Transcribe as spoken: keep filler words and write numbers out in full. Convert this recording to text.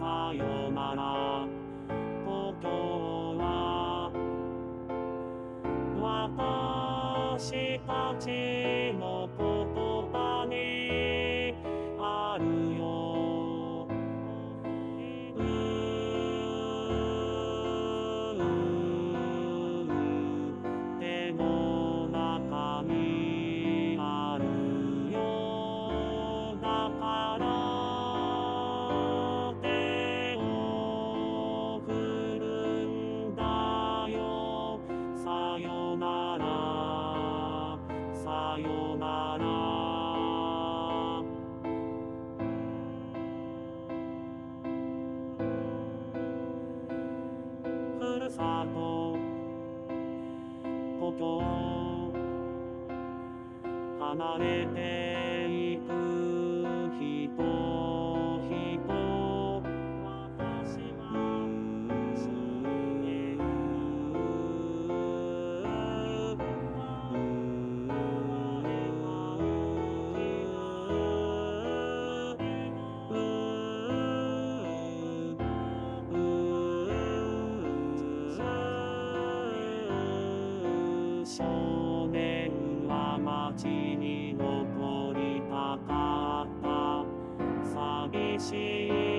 さよなら故郷は私たちの言葉にあるよ。手の中にあるよ。だから手を振るんだよ。さよならさよなら。ふるさと故郷離れていく人々私は信じる。少年は街に残りたかった。寂しい